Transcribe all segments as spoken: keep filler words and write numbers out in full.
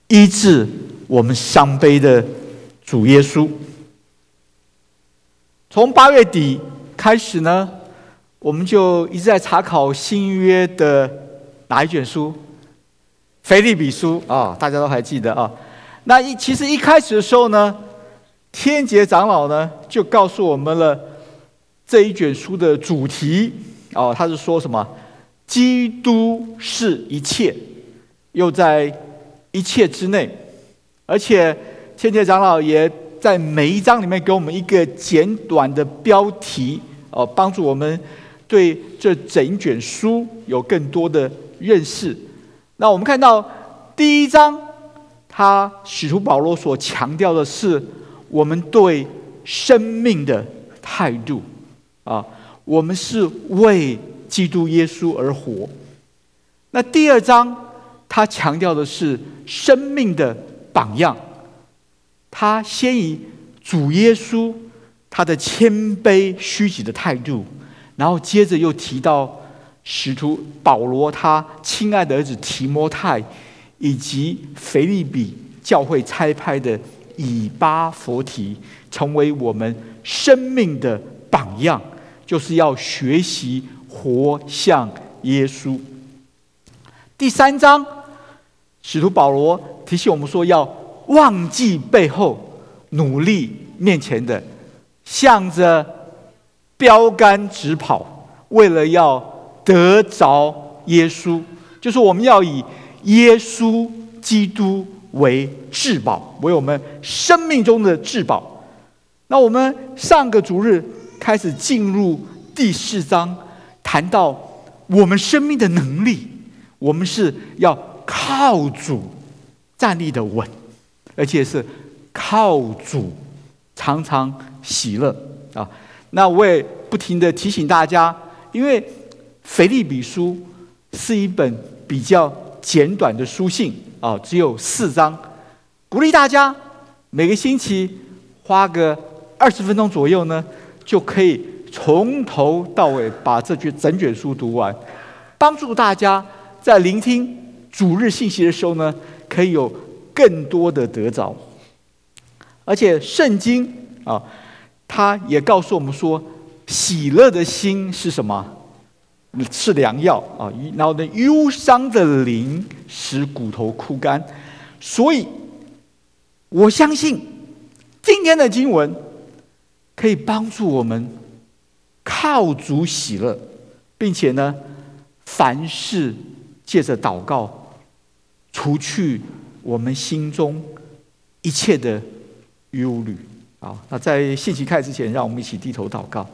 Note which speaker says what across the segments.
Speaker 1: 医治我们伤悲的主耶稣。从八月底开始呢，我们就一直在查考新约的哪一卷书？腓立比书啊，大家都还记得啊。那一其实一开始的时候呢，天杰长老呢就告诉我们了这一卷书的主题哦，他是说什么？基督是一切，又在一切之内。而且天杰长老也在每一章里面给我们一个简短的标题哦，帮助我们对这整卷书有更多的认识。那我们看到第一章，他使徒保罗所强调的是我们对生命的态度啊，我们是为基督耶稣而活。那第二章，他强调的是生命的榜样，他先以主耶稣他的谦卑虚己的态度，然后接着又提到使徒保罗他亲爱的儿子提摩太，以及腓立比教会差派的以巴弗提，成为我们生命的榜样，就是要学习活像耶稣。第三章，使徒保罗提醒我们说，要忘记背后，努力面前的，向着标杆直跑，为了要得着耶稣，就是我们要以耶稣基督为至宝，为我们生命中的至宝。那我们上个主日开始进入第四章，谈到我们生命的能力，我们是要靠主站立的稳，而且是靠主常常喜乐啊。那我也不停的提醒大家，因为腓立比书是一本比较简短的书信啊，只有四章，鼓励大家每个星期花个二十分钟左右呢，就可以从头到尾把这卷整卷书读完，帮助大家在聆听主日信息的时候呢，可以有更多的得着。而且圣经啊，它也告诉我们说，喜乐的心是什么？是良药啊！然后呢，忧伤的灵使骨头枯干。所以，我相信今天的经文可以帮助我们靠主喜乐，并且呢，凡事借着祷告，除去我们心中一切的忧虑。好，那在信息开始之前，让我们一起低头祷告。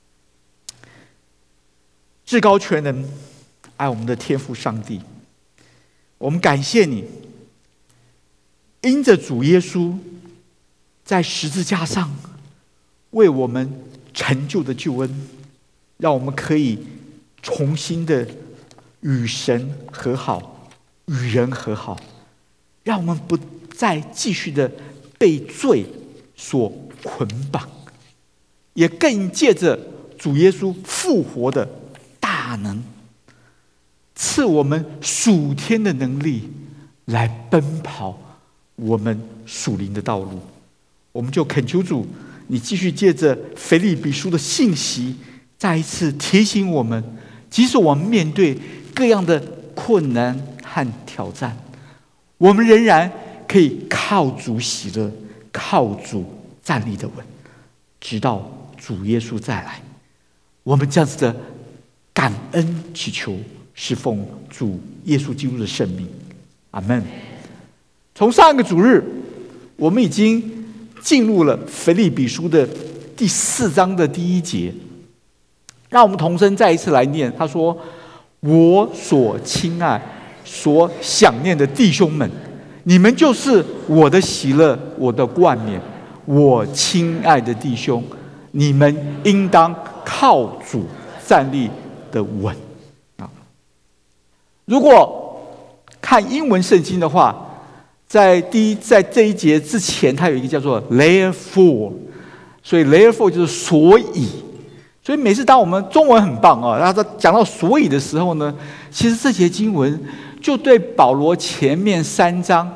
Speaker 1: 至高全能爱我们的天父上帝，我们感谢你，因着主耶稣在十字架上为我们成就的救恩，让我们可以重新的与神和好，与人和好，让我们不再继续的被罪所捆绑，也更借着主耶稣复活的大能，赐我们属天的能力来奔跑我们属灵的道路。我们就恳求主，你继续借着腓立比书的信息，再一次提醒我们，即使我们面对各样的困难和挑战，我们仍然可以靠主喜乐，靠主站立的稳，直到主耶稣再来。我们这样子的感恩祈求，是奉主耶稣基督的圣名，阿们。从上个主日，我们已经进入了腓立比书的第四章的第一节，让我们同声再一次来念。他说：“我所亲爱、所想念的弟兄们，你们就是我的喜乐，我的冠冕。我亲爱的弟兄，你们应当靠主站立的稳。”啊，如果看英文圣经的话，在第一在这一节之前，它有一个叫做 therefore， 所以 therefore 就是所以。所以每次当我们中文很棒啊，然后讲到所以的时候呢，其实这节经文就对保罗前面三章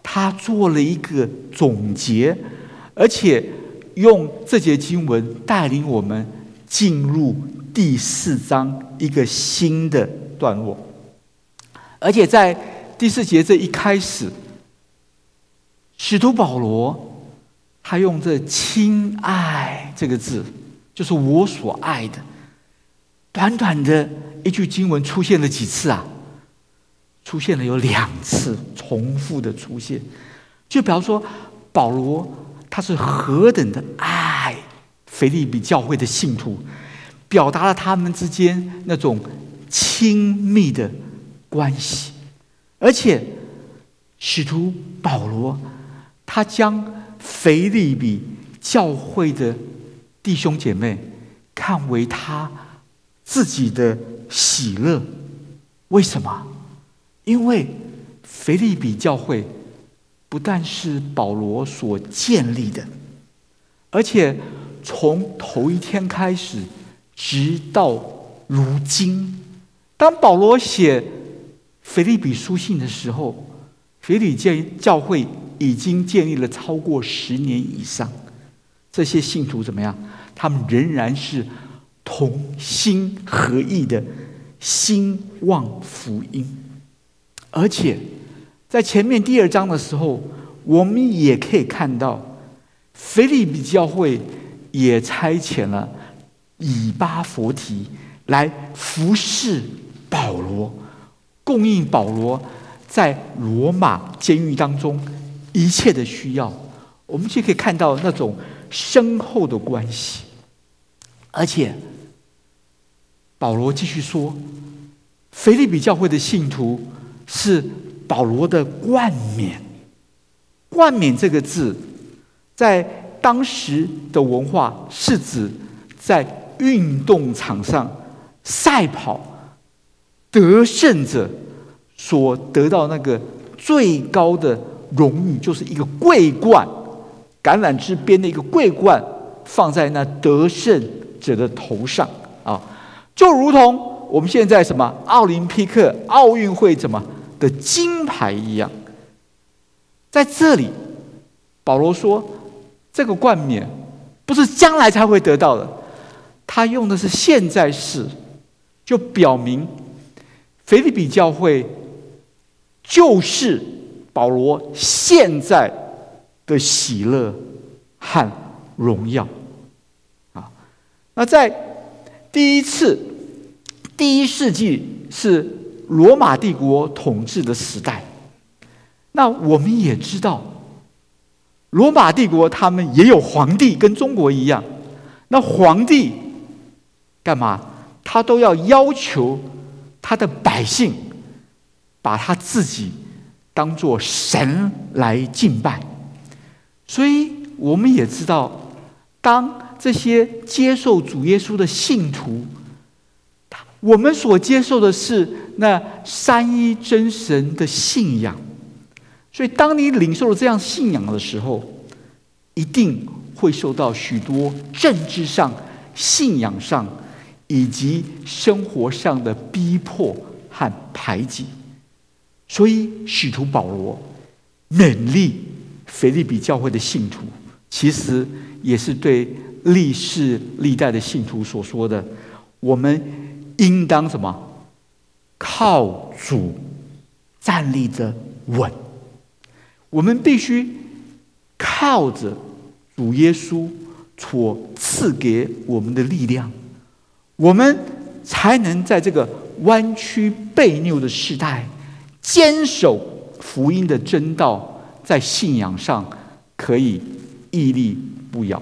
Speaker 1: 他做了一个总结，而且用这节经文带领我们进入第四章一个新的段落。而且在第四节这一开始，使徒保罗他用这亲爱这个字，就是我所爱的，短短的一句经文出现了几次啊？出现了有两次，重复的出现，就比方说保罗他是何等的爱腓立比教会的信徒，表达了他们之间那种亲密的关系。而且使徒保罗他将腓立比教会的弟兄姐妹看为他自己的喜乐。为什么？因为腓立比教会不但是保罗所建立的，而且从头一天开始直到如今，当保罗写腓立比书信的时候，腓立比教会已经建立了超过十年以上。这些信徒怎么样？他们仍然是同心合意的兴旺福音。而且在前面第二章的时候，我们也可以看到腓立比教会也差遣了以巴弗提来服侍保罗，供应保罗在罗马监狱当中一切的需要。我们就可以看到那种深厚的关系。而且保罗继续说，腓立比教会的信徒是保罗的冠冕。冠冕这个字在当时的文化是指在运动场上赛跑得胜者所得到那个最高的荣誉，就是一个桂冠，橄榄枝边的一个桂冠放在那得胜者的头上啊，就如同我们现在什么奥林匹克奥运会怎么的金牌一样。在这里保罗说，这个冠冕不是将来才会得到的，他用的是现在式，就表明腓立比教会就是保罗现在的喜乐和荣耀啊。那在第一次第一世纪是罗马帝国统治的时代，那我们也知道罗马帝国他们也有皇帝，跟中国一样。那皇帝干嘛？他都要要求他的百姓把他自己当作神来敬拜。所以我们也知道，当这些接受主耶稣的信徒，我们所接受的是那三一真神的信仰。所以当你领受了这样信仰的时候，一定会受到许多政治上、信仰上以及生活上的逼迫和排挤。所以使徒保罗勉励腓立比教会的信徒，其实也是对历世历代的信徒所说的，我们应当什么？靠主站立着稳。我们必须靠着主耶稣所赐给我们的力量，我们才能在这个弯曲悖拗的时代坚守福音的真道，在信仰上可以屹立不摇。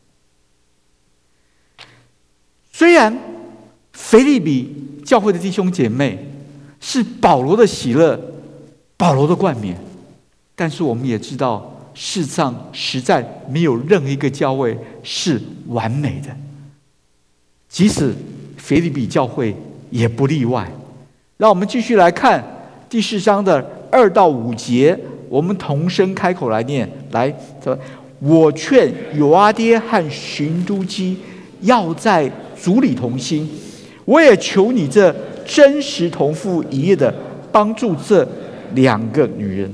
Speaker 1: 虽然腓立比教会的弟兄姐妹是保罗的喜乐，保罗的冠冕，但是我们也知道，世上实在没有任何一个教会是完美的，即使腓立比教会也不例外。让我们继续来看第四章的二到五节，我们同声开口来念。来，我劝友阿爹和寻都基要在主里同心，我也求你这真实同父一业的帮助这两个女人，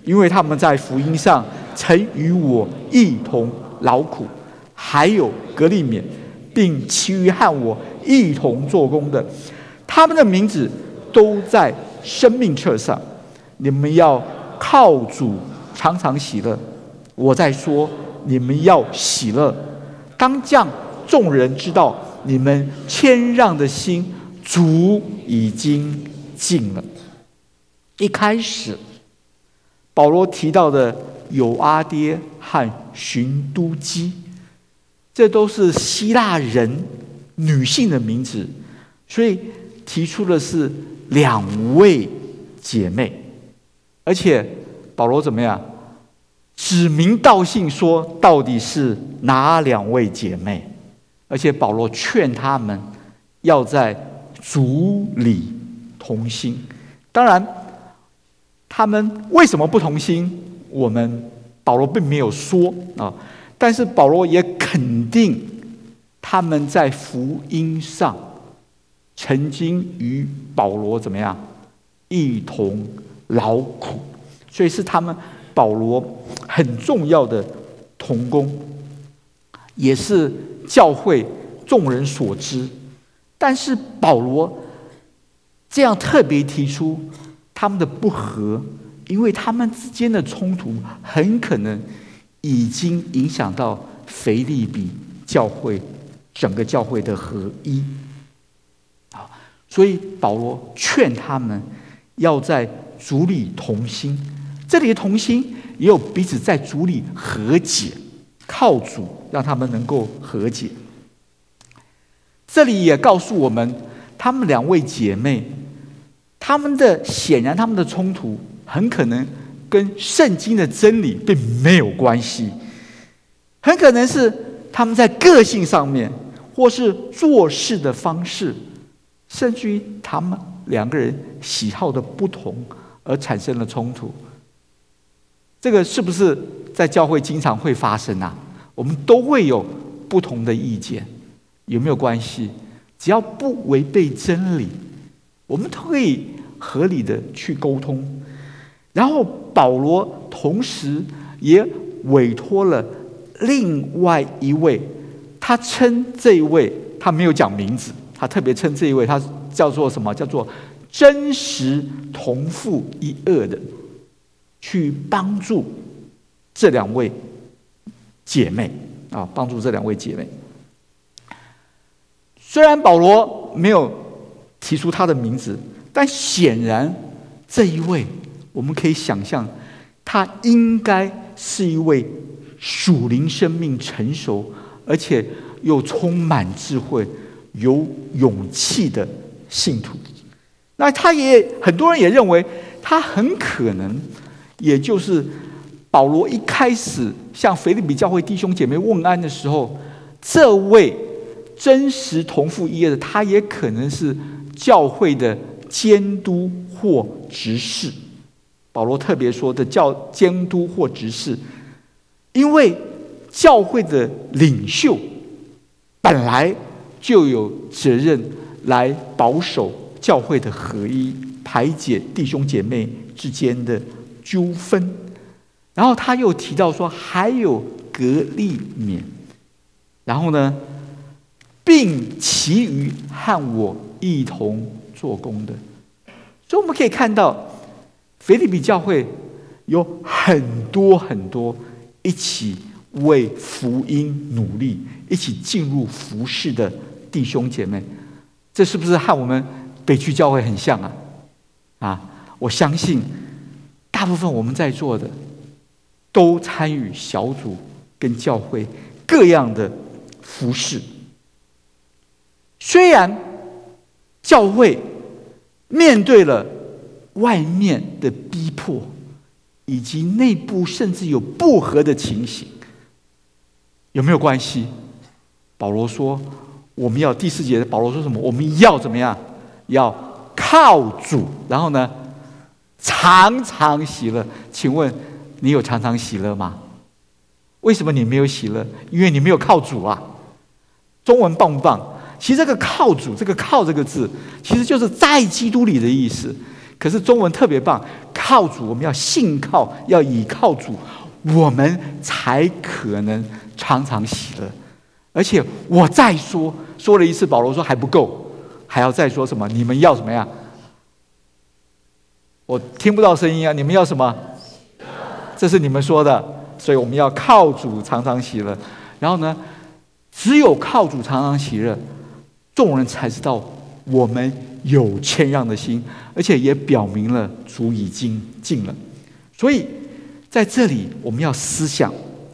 Speaker 1: 因为他们在福音上曾与我一同劳苦，还有革利免，并其余和我一同做工的，他们的名字都在生命册上。你们要靠主常常喜乐。我在说，你们要喜乐，当将众人知道你们谦让的心，主已经尽了。一开始保罗提到的友阿爹和寻都基，这都是希腊人女性的名字，所以提出的是两位姐妹，而且保罗怎么样指名道姓说到底是哪两位姐妹，而且保罗劝他们要在主里同心。当然他们为什么不同心，我们保罗并没有说啊，但是保罗也肯定他们在福音上曾经与保罗怎么样一同劳苦，所以是他们保罗很重要的同工，也是教会众人所知。但是保罗这样特别提出他们的不和，因为他们之间的冲突很可能已经影响到腓立比教会整个教会的合一。所以保罗劝他们要在主里同心，这里的同心也有彼此在主里和解，靠主让他们能够和解。这里也告诉我们，她们两位姐妹，他们的显然他们的冲突很可能跟圣经的真理并没有关系，很可能是他们在个性上面，或是做事的方式，甚至于他们两个人喜好的不同而产生了冲突。这个是不是在教会经常会发生啊？我们都会有不同的意见，有没有关系？只要不违背真理，我们都可以合理的去沟通。然后保罗同时也委托了另外一位，他称这一位，他没有讲名字，他特别称这一位，他叫做什么？叫做真实同父一轭的，去帮助这两位姐妹啊，帮助这两位姐妹。虽然保罗没有提出他的名字，但显然这一位，我们可以想象，他应该是一位属灵生命成熟，而且又充满智慧、有勇气的信徒。那他也很多人也认为，他很可能也就是保罗一开始向腓立比教会弟兄姐妹问安的时候，这位真实同父一轭的，他也可能是教会的监督或执事。保罗特别说的叫监督或执事，因为教会的领袖本来就有责任来保守教会的合一，排解弟兄姐妹之间的纠纷。然后他又提到说还有革利免，然后呢，并其余和我一同做工的。所以我们可以看到腓立比教会有很多很多一起为福音努力，一起进入服事的弟兄姐妹。这是不是和我们北区教会很像啊？啊，我相信大部分我们在座的都参与小组跟教会各样的服事。虽然教会面对了外面的逼迫，以及内部甚至有不和的情形，有没有关系？保罗说我们要第四节，保罗说什么？我们要怎么样？要靠主，然后呢，常常喜乐。请问你有常常喜乐吗？为什么你没有喜乐？因为你没有靠主啊。中文棒不棒？其实这个靠主，这个靠这个字，其实就是在基督里的意思。可是中文特别棒， 靠主，我们要信靠，要倚靠主，我们才可能常常喜乐。而且我再说说了一次，保罗说还不够，还要再说什么？你们要什么呀？我听不到声音啊！你们要什么？这是你们说的，所以我们要靠主常常喜乐。然后呢，只有靠主常常喜乐，众人才知道我们有谦让的心，而且也表明了主已经近了。所以在这里我们要思想，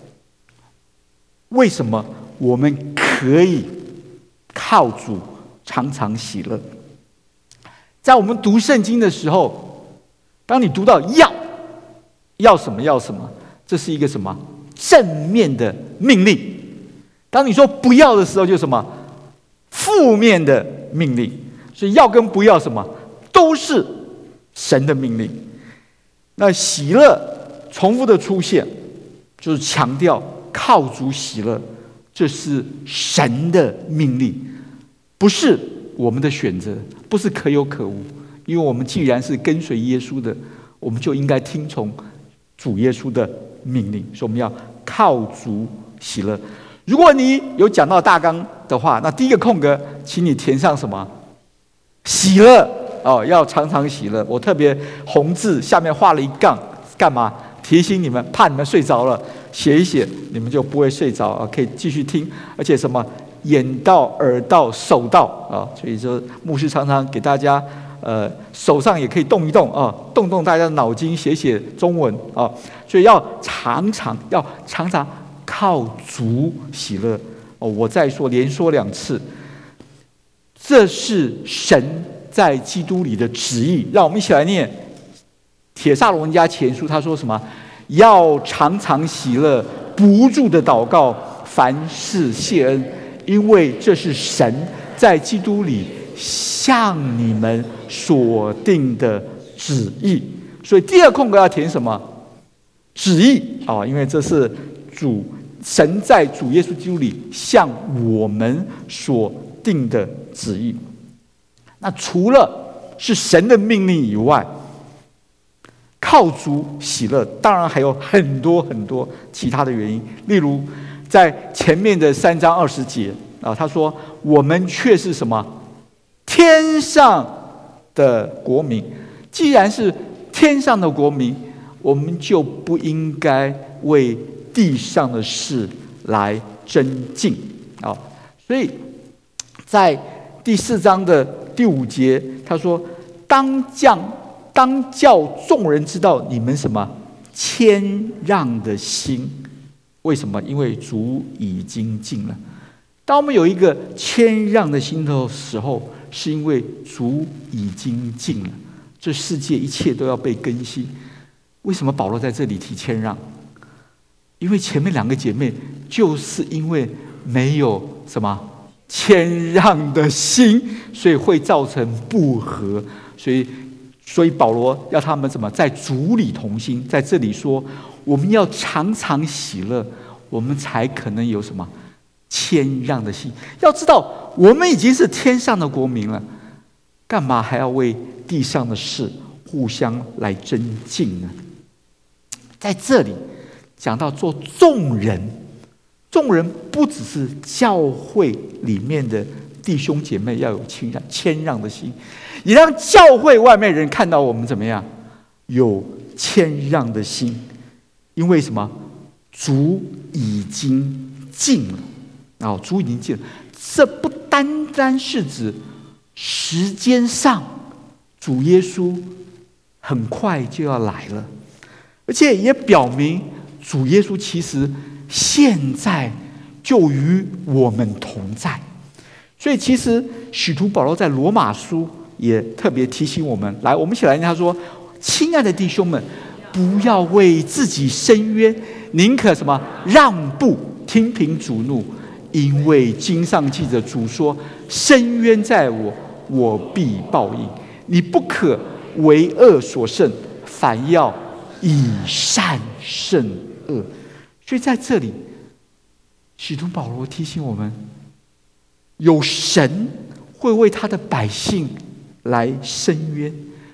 Speaker 1: 为什么我们可以靠主常常喜乐？在我们读圣经的时候，当你读到要要什么要什么，这是一个什么正面的命令。当你说不要的时候，就什么负面的命令。所以要跟不要什么都是神的命令。那喜乐重复的出现，就是强调靠主喜乐，这是神的命令，不是我们的选择，不是可有可无。因为我们既然是跟随耶稣的，我们就应该听从主耶稣的命令，所以我们要靠主喜乐。如果你有讲到大纲的话，那第一个空格，请你填上什么？喜乐哦，要常常喜乐。我特别红字下面画了一杠，干嘛？提醒你们，怕你们睡着了，写一写，你们就不会睡着啊，可以继续听。而且什么眼到、耳到、手到啊，所以说牧师常常给大家，呃，手上也可以动一动啊，动动大家的脑筋，写写中文啊。所以要常常要常常靠主喜乐哦。我再说，连说两次。这是神在基督里的旨意，让我们一起来念帖撒罗尼迦前书。他说什么？要常常喜乐，不住的祷告，凡事谢恩，因为这是神在基督里向你们所定的旨意。所以第二空格要填什么？旨意啊，因为这是主神在主耶稣基督里向我们所定的旨意。那除了是神的命令以外，靠主喜乐当然还有很多很多其他的原因。例如在前面的三章二十节啊，他说我们却是什么？天上的国民。既然是天上的国民，我们就不应该为地上的事来争竞啊。所以在第四章的第五节，他说：“当将当叫众人知道你们什么谦让的心。”为什么？因为主已经近了。当我们有一个谦让的心的时候，是因为主已经近了。这世界一切都要被更新。为什么保罗在这里提谦让？因为前面两个姐妹就是因为没有什么谦让的心，所以会造成不和。所以，所以保罗要他们怎么在主里同心。在这里说，我们要常常喜乐，我们才可能有什么谦让的心。要知道，我们已经是天上的国民了，干嘛还要为地上的事互相来争竞呢？在这里讲到做众人，众人不只是教会里面的弟兄姐妹要有谦让谦让的心，也让教会外面人看到我们怎么样有谦让的心。因为什么？主已经近了哦，主已经近了。这不单单是指时间上，主耶稣很快就要来了，而且也表明主耶稣其实现在就与我们同在。所以其实使徒保罗在罗马书也特别提醒我们，来，我们一起来念。他说：“亲爱的弟兄们，不要为自己伸冤，宁可什么让步，听凭主怒，因为经上记着主说：伸冤在我，我必报应。你不可为恶所胜，反要以善胜恶。”所以在这里，使徒保罗提醒我们，有神会为他的百姓来伸冤，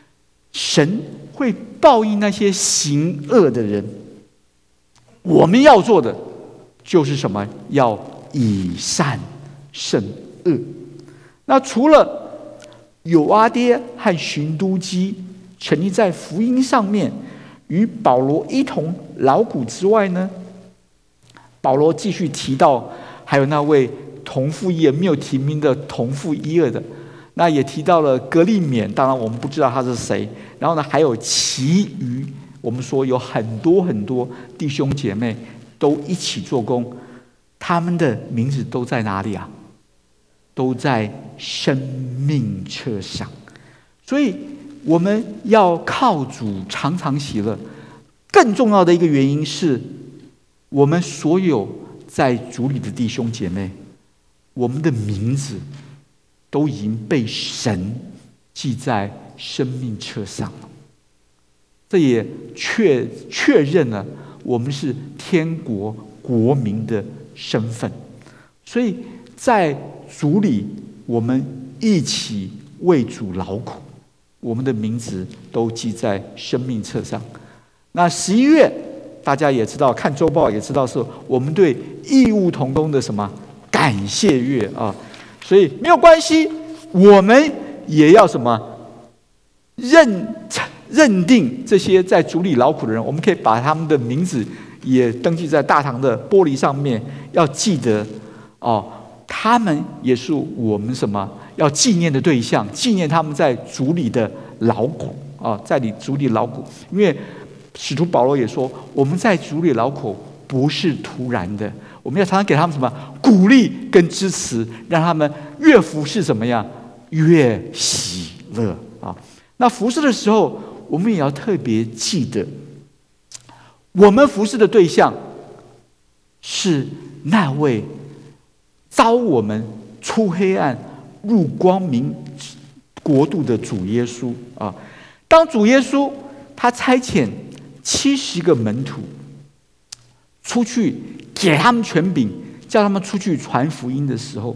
Speaker 1: 神会报应那些行恶的人。我们要做的就是什么？要以善胜恶。那除了友阿爹和寻都基沉溺在福音上面，与保罗一同劳苦之外呢，保罗继续提到还有那位同父异母没有提名的同父异母的，那也提到了格利勉，当然我们不知道他是谁。然后呢，还有其余我们说有很多很多弟兄姐妹都一起做工，他们的名字都在哪里啊？都在生命册上。所以我们要靠主常常喜乐。更重要的一个原因是，我们所有在主里的弟兄姐妹，我们的名字都已经被神记在生命册上了。这也确确认了我们是天国国民的身份。所以在主里，我们一起为主劳苦，我们的名字都记在生命册上。那十一月大家也知道，看周报也知道，是我们对义务同工的什么感谢月啊。所以没有关系，我们也要什么认认定这些在主里劳苦的人，我们可以把他们的名字也登记在大堂的玻璃上面，要记得哦，他们也是我们什么要纪念的对象，纪念他们在主里的劳苦啊，在你主里劳苦。因为使徒保罗也说，我们在主里劳苦不是突然的，我们要常常给他们什么鼓励跟支持，让他们越服侍怎么样，越喜乐啊。那服侍的时候，我们也要特别记得，我们服侍的对象是那位召我们出黑暗入光明国度的主耶稣啊。当主耶稣他差遣七十个门徒出去，给他们权柄，叫他们出去传福音的时候，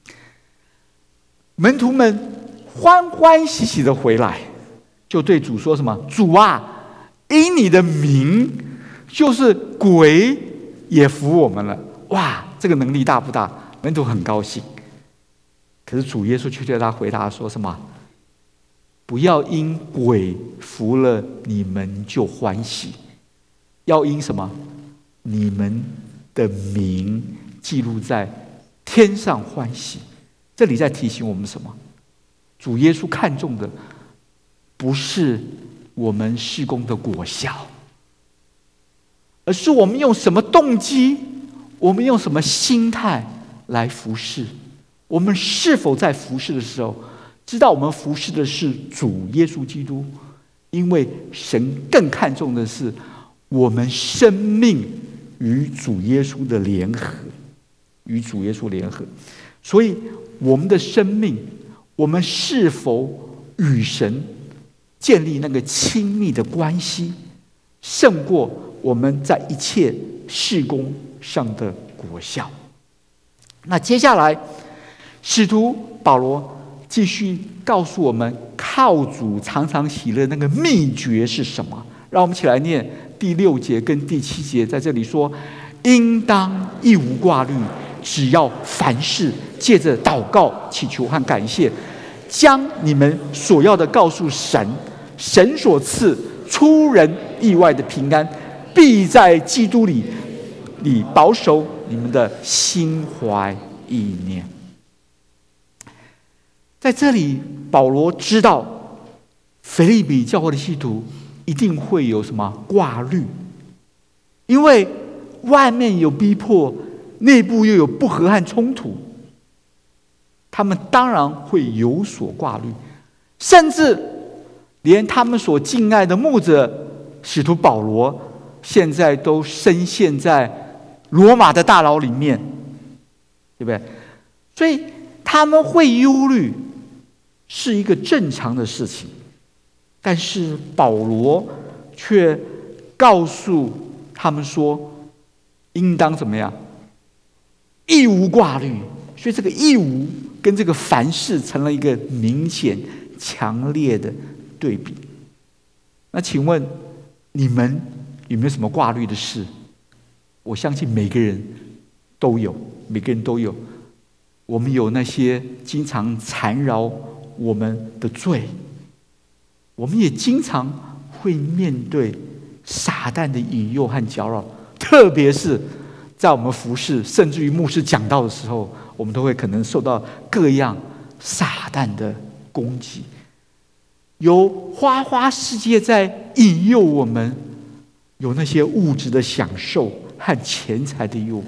Speaker 1: 门徒们欢欢喜喜的回来，就对主说什么：主啊，因你的名，就是鬼也服我们了。哇，这个能力大不大？门徒很高兴。可是主耶稣却对他回答说什么？不要因鬼服了你们就欢喜，要因什么？你们的名记录在天上欢喜。这里在提醒我们什么？主耶稣看重的不是我们事工的果效，而是我们用什么动机，我们用什么心态来服侍。我们是否在服侍的时候知道我们服侍的是主耶稣基督？因为神更看重的是我们生命与主耶稣的联合，与主耶稣联合。所以我们的生命，我们是否与神建立那个亲密的关系，胜过我们在一切事工上的果效。那接下来使徒保罗继续告诉我们，靠主常常喜乐那个秘诀是什么？让我们一起来念第六节跟第七节，在这里说：应当一无挂虑，只要凡事借着祷告、祈求和感谢，将你们所要的告诉神，神所赐出人意外的平安，必在基督里里保守你们的心怀意念。在这里，保罗知道腓立比教会的信徒一定会有什么挂虑，因为外面有逼迫，内部又有不和和冲突，他们当然会有所挂虑，甚至连他们所敬爱的牧者使徒保罗，现在都深陷在罗马的大牢里面，对不对？所以他们会忧虑，是一个正常的事情。但是保罗却告诉他们说，应当怎么样？一无挂虑。所以这个一无跟这个凡事成了一个明显强烈的对比。 那请问你们有没有什么挂虑的事？我相信每个人都有，每个人都有。我们有那些经常缠绕我们的罪，我们也经常会面对撒旦的引诱和搅扰，特别是在我们服侍，甚至于牧师讲道的时候，我们都会可能受到各样撒旦的攻击。有花花世界在引诱我们，有那些物质的享受和钱财的诱惑，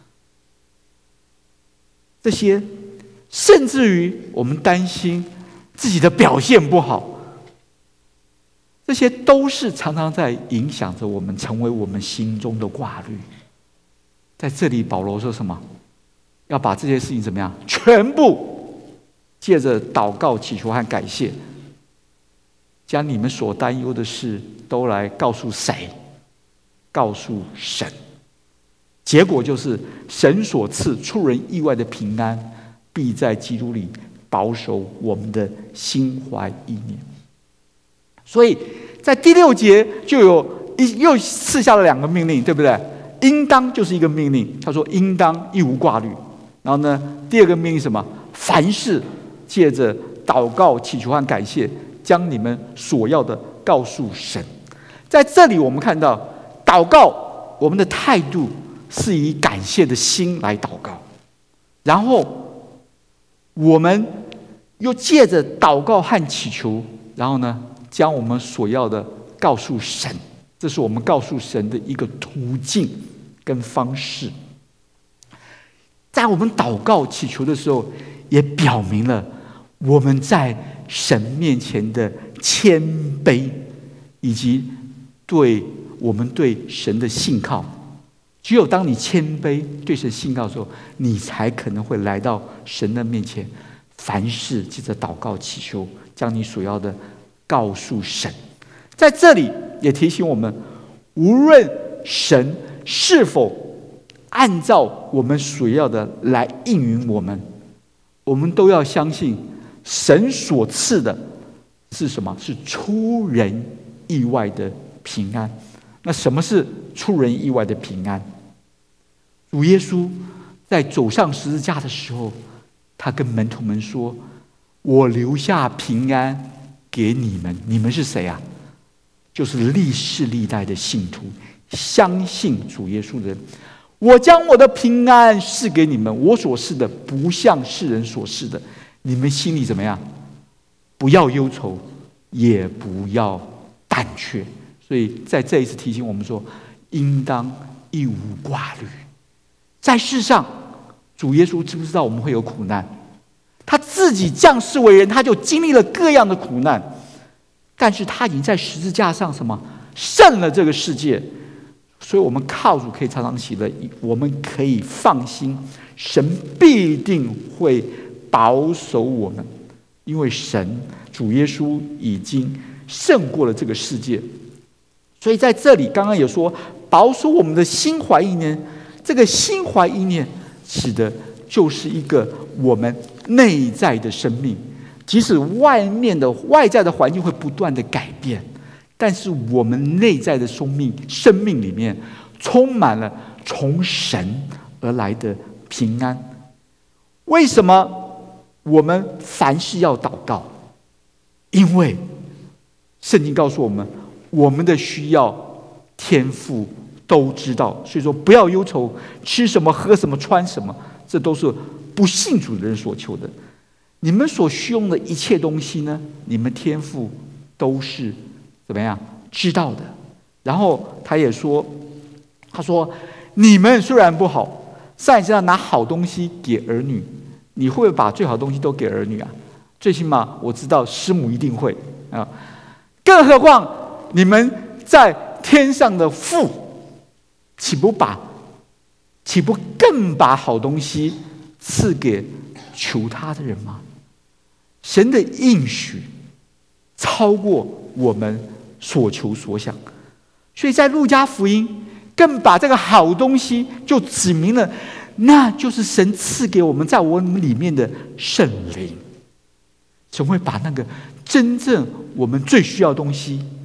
Speaker 1: 这些甚至于我们担心自己的表现不好，这些都是常常在影响着我们，成为我们心中的挂虑。在这里保罗说什么？要把这些事情怎么样？全部借着祷告、祈求和感谢，将你们所担忧的事都来告诉谁？告诉神。结果就是神所赐出人意外的平安，必在基督里保守我们的心怀意念。所以在第六节就有一又赐下了两个命令，对不对？应当就是一个命令，他说应当一无挂虑。然后呢，第二个命令什么？凡事借着祷告、祈求和感谢，将你们所要的告诉神。在这里我们看到，祷告我们的态度是以感谢的心来祷告，然后我们又借着祷告和祈求，然后呢，将我们所要的告诉神。这是我们告诉神的一个途径跟方式。在我们祷告祈求的时候，也表明了我们在神面前的谦卑，以及对我们对神的信靠。只有当你谦卑对神信靠的时候，你才可能会来到神的面前，凡事借着祷告祈求，将你所要的告诉神。在这里也提醒我们，无论神是否按照我们所要的来应允我们，我们都要相信神所赐的是什么？是出人意外的平安。那什么是出人意外的平安？主耶稣在走上十字架的时候，他跟门徒们说：我留下平安给你们。你们是谁啊？就是历世历代的信徒，相信主耶稣的人。我将我的平安赐给你们，我所赐的不像世人所赐的。你们心里怎么样？不要忧愁，也不要胆怯。所以在这一次提醒我们说，应当一无挂虑。在世上，主耶稣知不知道我们会有苦难？他自己降世为人，他就经历了各样的苦难，但是他已经在十字架上什么胜了这个世界。所以我们靠主可以常常喜乐，我们可以放心，神必定会保守我们，因为神主耶稣已经胜过了这个世界。所以在这里刚刚有说保守我们的心怀意念，这个心怀意念指的就是一个我们内在的生命，即使外面的外在的环境会不断的改变，但是我们内在的生命生命里面充满了从神而来的平安。为什么我们凡事要祷告？因为圣经告诉我们，我们的需要天父都知道，所以说不要忧愁，吃什么喝什么穿什么，这都是不信主的人所求的。你们所需用的一切东西呢，你们天父都是怎么样知道的。然后他也说，他说你们虽然不好，善知道拿好东西给儿女，你会不会把最好的东西都给儿女啊？最起码我知道师母一定会啊，更何况你们在天上的父，岂不把岂不更把好东西赐给求他的人吗？神的应许超过我们所求所想，所以在路加福音更把这个好东西就指明了，那就是神赐给我们在我们里面的圣灵。神会把那个真正我们最需要的东西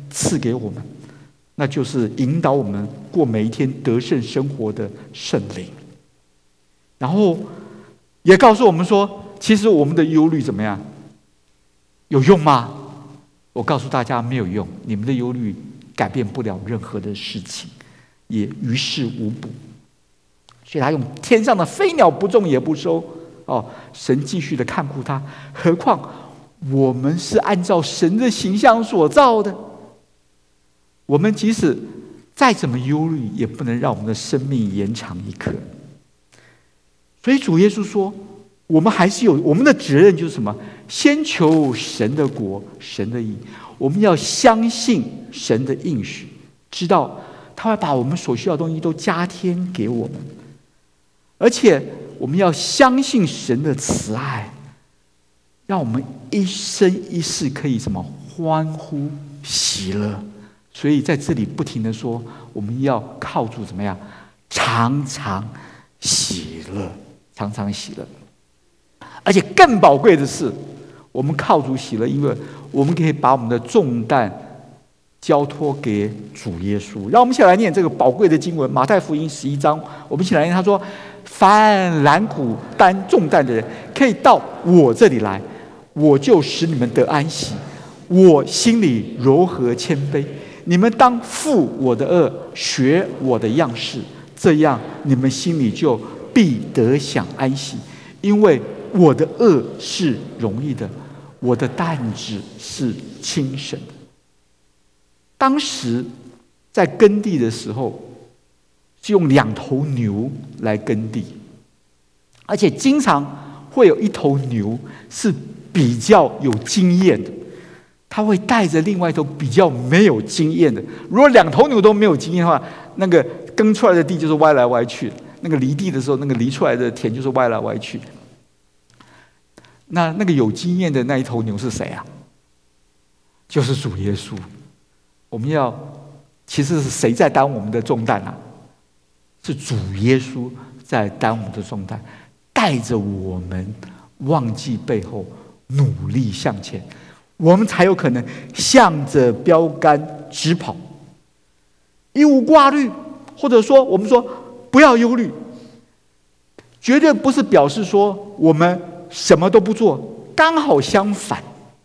Speaker 1: 赐给我们，那就是引导我们过每一天得胜生活的圣灵。然后也告诉我们说，其实我们的忧虑怎么样？有用吗？我告诉大家，没有用。你们的忧虑改变不了任何的事情，也于事无补。所以他用天上的飞鸟不种也不收，哦，神继续的看顾他。何况我们是按照神的形象所造的，我们即使再怎么忧虑，也不能让我们的生命延长一刻。所以主耶稣说，我们还是有我们的责任，就是什么？先求神的国，神的义。我们要相信神的应许，知道他会把我们所需要的东西都加添给我们，而且我们要相信神的慈爱，让我们一生一世可以什么欢呼喜乐。所以在这里不停的说，我们要靠主怎么样？常常喜乐，常常喜乐。而且更宝贵的是，我们靠主喜乐，因为我们可以把我们的重担交托给主耶稣。让我们一起来念这个宝贵的经文，马太福音十一章，我们一起来念。他说：凡劳苦担重担的人，可以到我这里来，我就使你们得安息。我心里柔和谦卑，你们当负我的轭，学我的样式，这样你们心里就必得享安息。因为我的轭是容易的，我的担子是轻省的。当时在耕地的时候，是用两头牛来耕地，而且经常会有一头牛是比较有经验的，他会带着另外一头比较没有经验的。如果两头牛都没有经验的话，那个耕出来的地就是歪来歪去，那个犁地的时候，那个犁出来的田就是歪来歪去。那那个有经验的那一头牛是谁啊？就是主耶稣。我们要，其实是谁在担我们的重担啊？是主耶稣在担我们的重担，带着我们忘记背后，努力向前，我们才有可能向着标杆直跑，一无挂虑。或者说，我们说不要忧虑，绝对不是表示说我们什么都不做，刚好相反。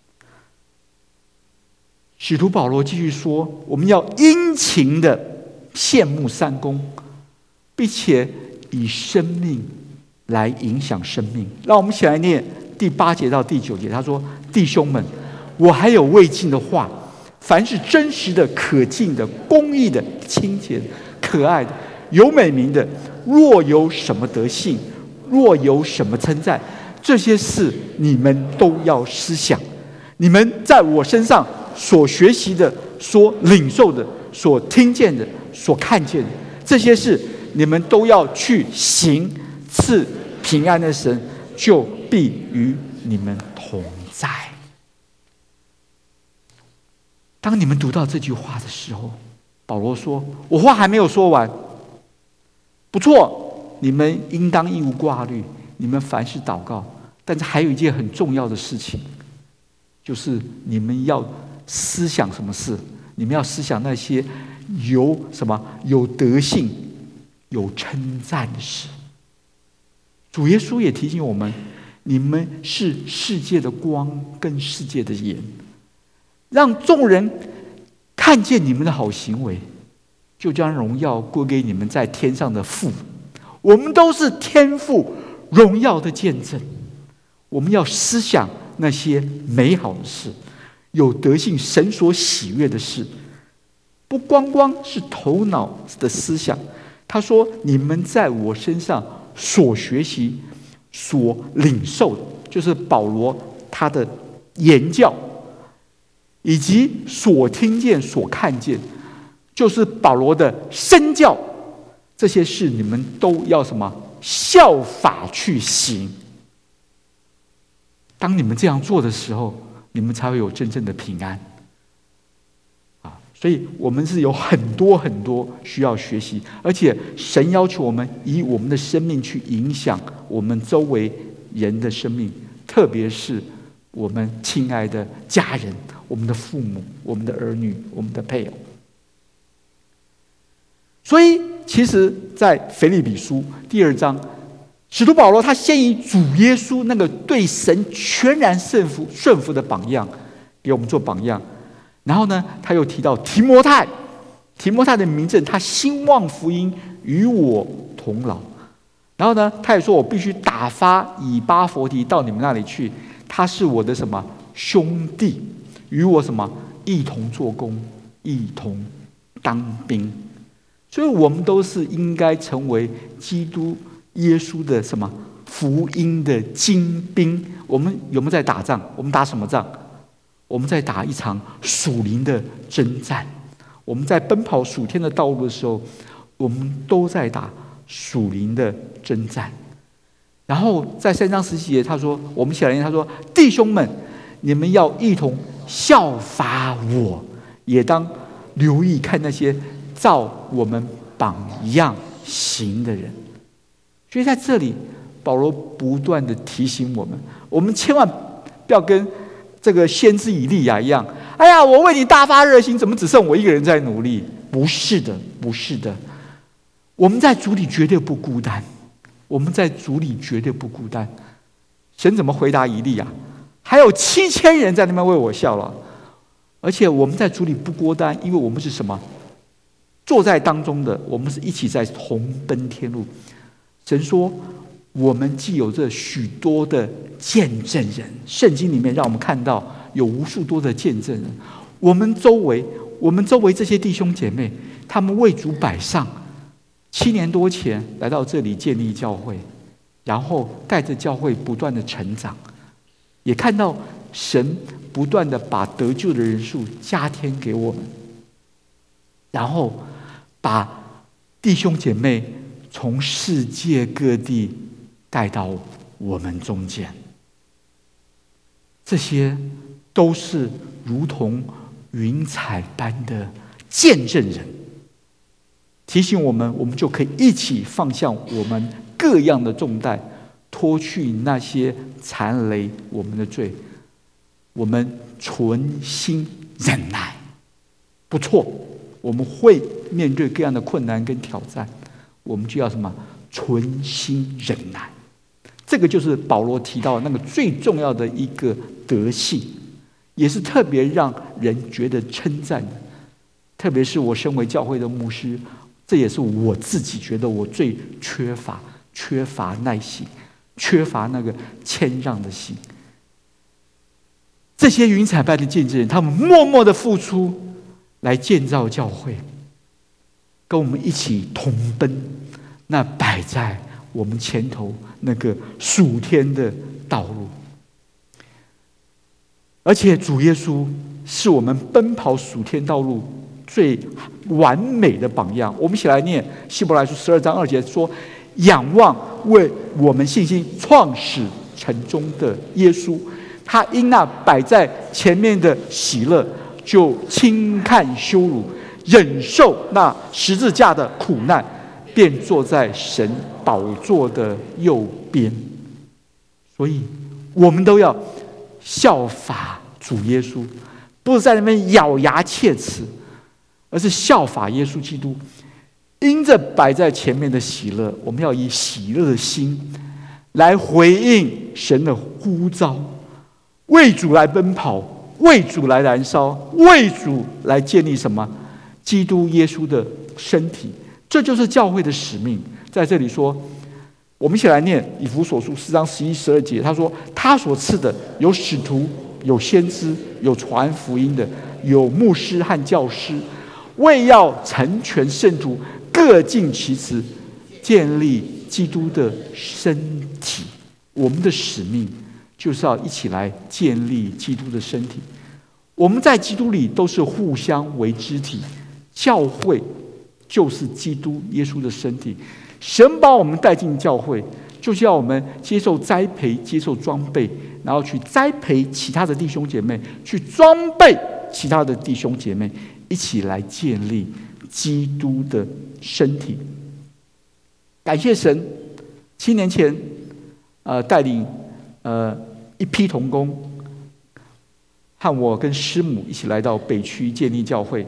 Speaker 1: 使徒保罗继续说，我们要殷勤的羡慕三公，并且以生命来影响生命。让我们一起来念第八节到第九节。他说：弟兄们，我还有未尽的话，凡是真实的、可敬的、公义的、清洁的、可爱的、有美名的，若有什么德性，若有什么称赞，这些事你们都要思想。你们在我身上所学习的、所领受的、所听见的、所看见的，这些事你们都要去行，赐平安的神就必与你们同在。当你们读到这句话的时候，保罗说：我话还没有说完。不错，你们应当一无挂虑，你们凡事祷告，但是还有一件很重要的事情，就是你们要思想什么事？你们要思想那些有什么有德性、有称赞的事。主耶稣也提醒我们，你们是世界的光跟世界的盐，让众人看见你们的好行为，就将荣耀归给你们在天上的父。我们都是天父荣耀的见证。我们要思想那些美好的事，有德性、神所喜悦的事，不光光是头脑的思想。他说：你们在我身上所学习、所领受的，就是保罗他的言教，以及所听见、所看见，就是保罗的身教。这些事你们都要什么？效法去行。当你们这样做的时候，你们才会有真正的平安啊！所以我们是有很多很多需要学习，而且神要求我们以我们的生命去影响我们周围人的生命，特别是我们亲爱的家人、 我们的父母、我们的儿女、我们的配偶。所以，其实，在腓立比书第二章，使徒保罗他先以主耶稣那个对神全然顺服、顺服的榜样给我们做榜样。然后呢，他又提到提摩太，提摩太的名证，他兴旺福音，与我同劳。然后呢，他也说我必须打发以巴弗提到你们那里去，他是我的什么兄弟，与我什么一同做工，一同当兵。所以我们都是应该成为基督耶稣的什么福音的精兵。我们有没有在打仗？我们打什么仗？我们在打一场属灵的征战。我们在奔跑属天的道路的时候，我们都在打属灵的征战。然后在三章十七节，他说：“我们一起来念，他说，弟兄们，你们要一同效法我，也当留意看那些照我们榜样行的人。”所以在这里，保罗不断的提醒我们，我们千万不要跟这个先知以利亚一样，哎呀，我为你大发热心，怎么只剩我一个人在努力？不是的，不是的，我们在主里绝对不孤单，我们在主里绝对不孤单。神怎么回答以利亚？还有七千人在那边为我效劳，而且我们在主里不孤单，因为我们是什么？坐在当中的，我们是一起在同奔天路。神说，我们既有这许多的见证人，圣经里面让我们看到有无数多的见证人。我们周围，我们周围这些弟兄姐妹，他们为主摆上，七年多前来到这里建立教会，然后带着教会不断的成长，也看到神不断的把得救的人数加添给我们，然后把弟兄姐妹从世界各地带到我们中间。这些都是如同云彩般的见证人，提醒我们，我们就可以一起放下我们各样的重担，脱去那些缠累我们的罪，我们存心忍耐。不错，我们会面对各样的困难跟挑战，我们就要什么？存心忍耐。这个就是保罗提到那个最重要的一个德性，也是特别让人觉得称赞的。特别是我身为教会的牧师，这也是我自己觉得我最缺乏、缺乏耐心、缺乏那个谦让的心。这些云彩般的见证人，他们默默的付出来建造教会，跟我们一起同奔那摆在我们前头那个属天的道路。而且主耶稣是我们奔跑属天道路最完美的榜样。我们一起来念希伯来书十二章二节说：仰望为我们信心创始成终的耶稣，他因那摆在前面的喜乐，就轻看羞辱，忍受那十字架的苦难，便坐在神宝座的右边。所以我们都要效法主耶稣，不是在那边咬牙切齿，而是效法耶稣基督。因着摆在前面的喜乐，我们要以喜乐的心来回应神的呼召，为主来奔跑，为主来燃烧，为主来建立什么？基督耶稣的身体。这就是教会的使命。在这里说，我们一起来念以弗所书四章十一十二节，他说：他所赐的有使徒，有先知，有传福音的，有牧师和教师，为要成全圣徒，各尽其职，建立基督的身体。我们的使命就是要一起来建立基督的身体。我们在基督里都是互相为肢体，教会就是基督耶稣的身体。神把我们带进教会，就是要我们接受栽培，接受装备，然后去栽培其他的弟兄姐妹，去装备其他的弟兄姐妹，一起来建立基督的身体。感谢神，七年前，呃，带领呃一批同工， 和我跟师母一起来到北区建立教会。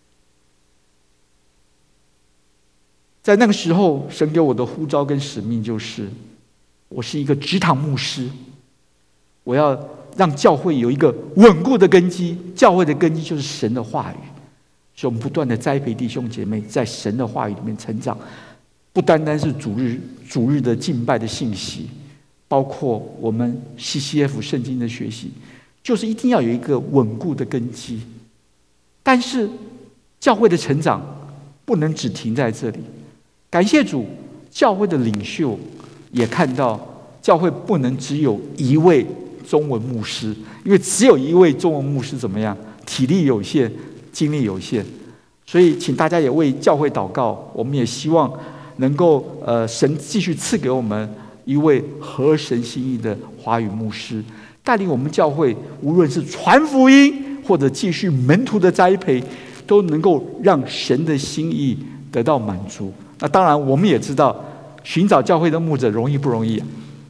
Speaker 1: 在那个时候，神给我的呼召跟使命就是，我是一个职堂牧师，我要让教会有一个稳固的根基。教会的根基就是神的话语，所以我们不断的栽培弟兄姐妹在神的话语里面成长，不单单是主日主日的敬拜的信息，包括我们 C C F 圣经的学习，就是一定要有一个稳固的根基。但是教会的成长不能只停在这里。感谢主，教会的领袖也看到，教会不能只有一位中文牧师，因为只有一位中文牧师怎么样？体力有限，精力有限，所以请大家也为教会祷告。我们也希望能够，呃，神继续赐给我们一位合神心意的华语牧师，带领我们教会，无论是传福音或者继续门徒的栽培，都能够让神的心意得到满足。那当然，我们也知道，寻找教会的牧者容易不容易啊？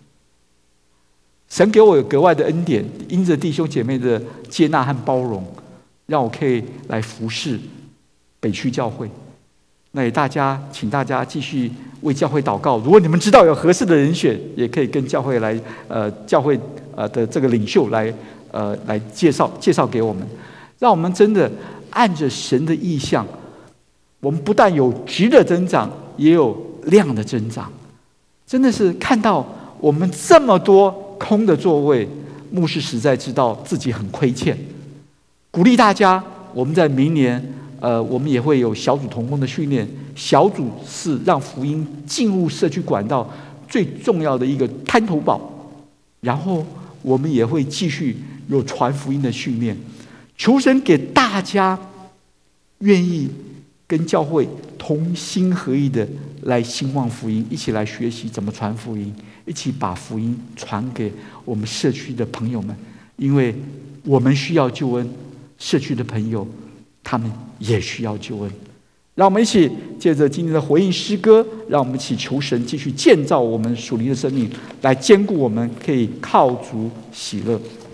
Speaker 1: 神给我有格外的恩典，因着弟兄姐妹的接纳和包容，让我可以来服侍北区教会。那也大家，请大家继续为教会祷告。如果你们知道有合适的人选，也可以跟教会来，呃，教会呃的这个领袖来，呃，来介绍介绍给我们，让我们真的按着神的意向。我们不但有质的增长，也有量的增长。真的是看到我们这么多空的座位，牧师实在知道自己很亏欠。鼓励大家，我们在明年，呃，我们也会有小组同工的训练。小组是让福音进入社区管道最重要的一个滩头堡。然后我们也会继续有传福音的训练。求神给大家愿意跟教会同心合意的来兴旺福音，一起来学习怎么传福音，一起把福音传给我们社区的朋友们，因为我们需要救恩，社区的朋友他们也需要救恩。让我们一起借着今天的回应诗歌，让我们一起求神继续建造我们属灵的生命，来坚固我们可以靠主喜乐。